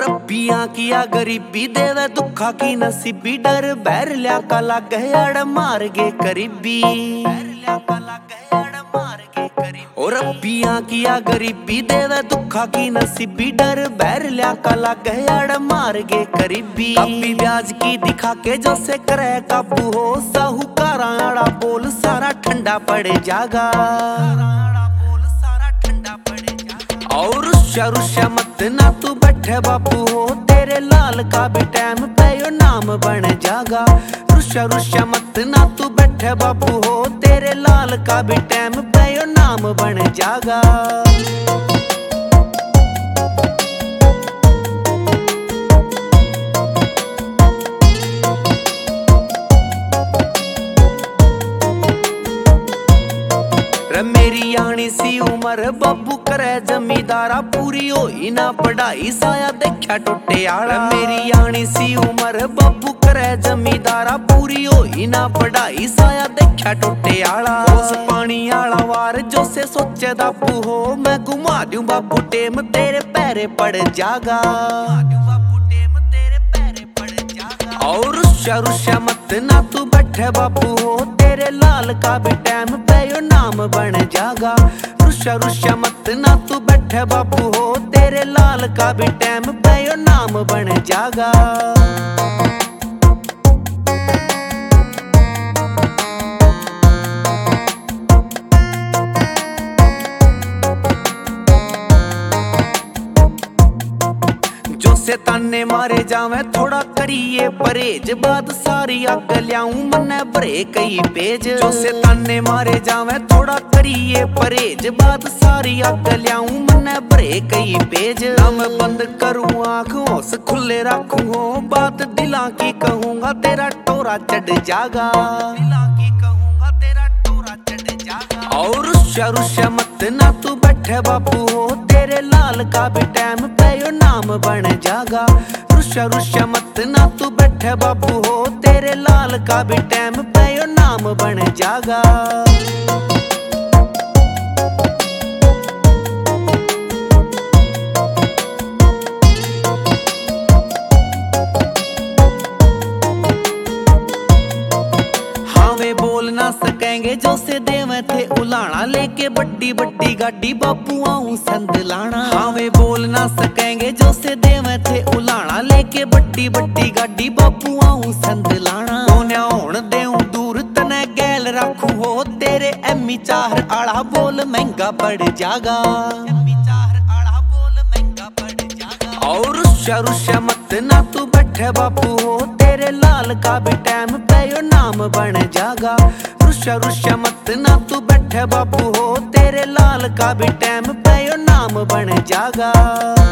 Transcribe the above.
रब्बियां किया गरीबी देवे दुखा की नसीबी डर बैर लिया काला गहड़ मार गे करीबी और रब्बियां किया गरीबी देवे दुखा की नसीबी डर बैर लिया काला गहड़ मार गे करीबी कभी ब्याज की दिखा के जो से करे काबू हो साहूकारा आड़ा बोल सारा ठंडा पड़ जागा और रुष्या रुष्या मत ना तू बैठे बापू हो तेरे लाल का भी टाइम पे यो नाम बन जागा रुष्या रुष्या मत ना तू बैठे बापू हो तेरे लाल का भी टाइम पे यो नाम बन जागा मेरी आनी सी उम्र बाबू करे जमींदारा पूरी होई ना पढ़ाई साया देखा टुटे आला मेरी आनी सी उम्र बाबू करे जमींदारा पूरी होई ना पढ़ाई साया देखा टुटे आला उस पानी आला वार जो से सोचे दापू हो मैं घुमा दूं बाबू टेम तेरे पैरे पड़ जागा और रुष्या रुष्या मत ना तू बैठे बापू हो तेरे लाल का भी टाइम पे यो नाम बन जागा रुष्या रुष्या मत ना तू बैठे बापू हो तेरे लाल का भी टाइम पे यो नाम बन जागा से ताने मारे जावे थोड़ा करिए परहेज बाद सारी अग लियाऊं मन्ने भरे कई पेज जो से ताने मारे जावे थोड़ा करिए परहेज बाद सारी अग लियाऊं मन्ने भरे कई पेज ना मैं बंद करूं आँख होश खुले रखूं हो बात दिला की कहूंगा तेरा टोरा चढ़ जागा और रुष्या रुष्या मत ना तू बैठे बापू हो तेरे लाल का भी टाइम पे यो नाम बन जागा रुष्या रुष्या मत ना तू बैठे बापू हो तेरे लाल का भी टाइम पे यो नाम बन जागा बोल ना सकेंगे जो से देवे थे उलाना लेके बड्डी बड्डी गाड़ी बापू आऊं संद लाना हाँ वे बोल ना सकेंगे जो से देवे थे उलाना लेके बड्डी बड्डी गाड़ी बापू आऊं संद लाना कोन्या होण देऊं दूर तने गैल रखूं हो तेरे एमी चार आड़ा बोल महंगा पड़ जागा और रुष्या रुष्या मत ना तू बैठे बापू हो तेरे लाल का भी टाइम पे यो नाम बन जागा रुष्या रुष्या मत ना तू बैठे बापू हो तेरे लाल का भी टाइम पे यो नाम बन जागा।